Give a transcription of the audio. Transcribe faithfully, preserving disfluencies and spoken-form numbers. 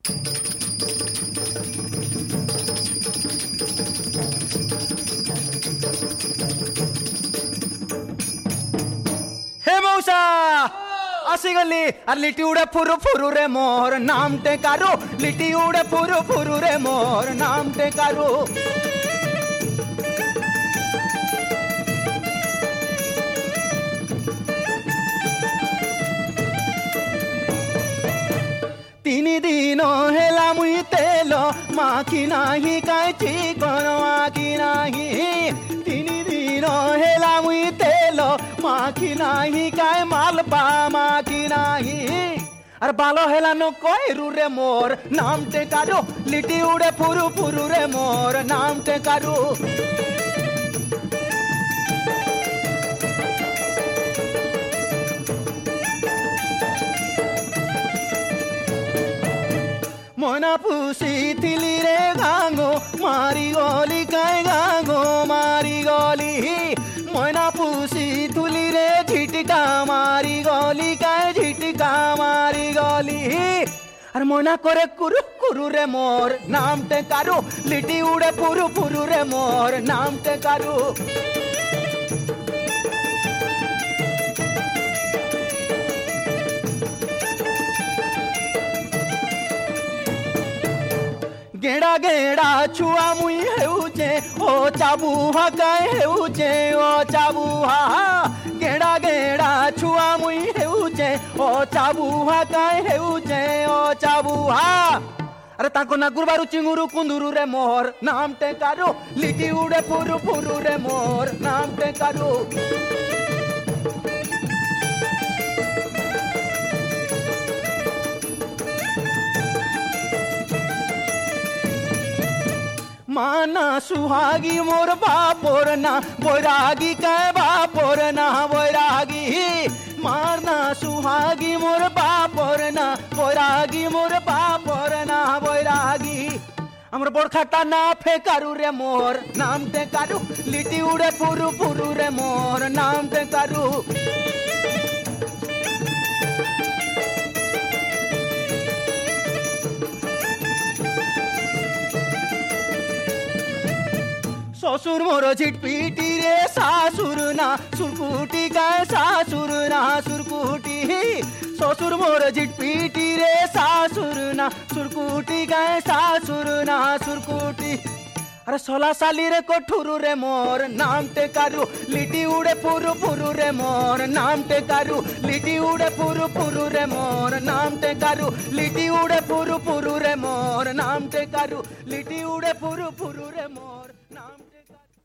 हे मौसा आसीगली आर लिटी उड़े फुरु फुरु रे मोर नाम टेकारो लिटी उड़े फुरु फुरु रे मोर नाम टेकारो तीन दिन हेला मुई तेल माखी नाही काय चिकन माखी नाही तीन दिन हेला मुई तेल माखी नाही काय मालपा माखी नाही अरे बालो हेला नो कोयरू रे मोर नाम टेकारो लिटी उड़े फुरु फुरु रे मोर नाम टेकारो मोना पुसी थिली रे गांगो मारी गोली काय गांगो मारी गोली मोना पुसी थुली रे झिटका मारी गोली काय झिटका मारी गोली अरे मोना करे कुरु कुरु रे मोर नाम टेकारो लिटी उड़े फुरु फुरु रे मोर नाम टेकारो गेड़ा गेड़ा छुआ मुई हेउचे ओ चाबुहा काय हेउचे ओ चाबुहा गेड़ा गेड़ा छुआ मुई हेउचे ओ चाबुहा काय हेउचे ओ चाबुहा अरे ताको नागुरबारु चिंगुरु कुंदुरु रे मोर नाम टेकारो लिटी उड़े फुरु फुरु रे मोर नाम टेकारो माना सुहागी मोर बापोर ना बैरागी काय बापोर ना बैरागी मारना सुहागी मोर बापोर ना बैरागी मोर बापोर ना बैरागी हमर बड़खाटा ना फेकारू रे मोर नाम टेकारू लिटी उड़े फुरु फुरु रे मोर नाम टेकारू ससुर मोर झिटपीटी रे सासुर ना सुरकुटी काय सासुर ना सुरकुटी ससुर मोर झिटपीटी रे सासुर ना सुरकुटी काय सासुर ना सुरकुटी अरे सोला साली रे कोठुरु रे मोर नाम टेकारू लिटी उड़े फुरु फुरु रे मोर नाम टेकारू लिटी उड़े फुरु फुरु रे मोर नाम टेकारू लिटी उड़े फुरु फुरु रे मोर नाम टेकारू लिटी उड़े फुरु फुरु रे मोर नाम टेकारू।